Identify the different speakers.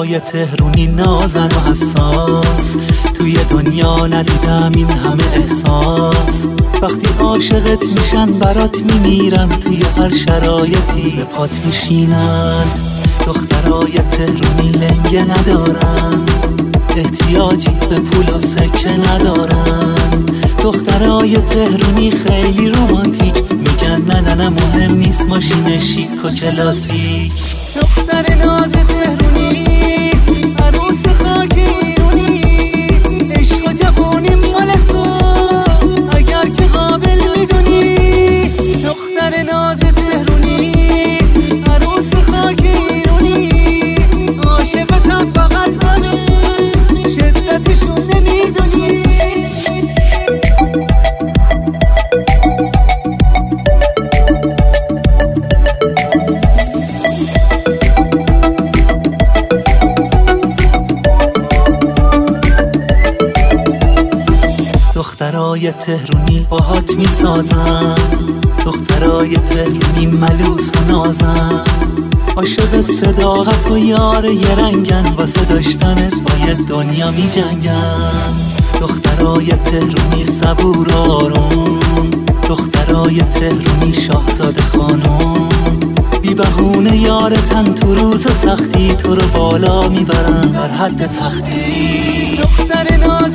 Speaker 1: دخترای تهرونی نازن و حساس، توی دنیا ندیدم این همه احساس. وقتی عاشقت میشن برات میمیرن، توی هر شرایطی به پات میشینن. دخترای تهرونی لنگه ندارن، احتیاجی به پول و سکه ندارن. دخترای تهرونی خیلی رومانتیک، میگن نه مهم نیست ماشین شیک و کلاسیک. دختر ناز تهرونی عروس خاک ایرونی، عشق و جوونی مال تو اگر که قابل میدونی. دختر ناز تهرونی عروس خاک ایرونی، عاشقتم فقط همه شدتشون نمیدونی. دخترای تهرونی باهات میسازن، دخترای تهرونی ملوس و نازن. عاشق صداقت و یار یه رنگن، واسه داشتنت با یه دنیا میجنگن. دخترای تهرونی صبور و آروم، دخترای تهرونی شاهزاده خانم. بی بهونه یارتن تو روز سختی، تو رو بالا میبرن بر حد تختی. دختر ناز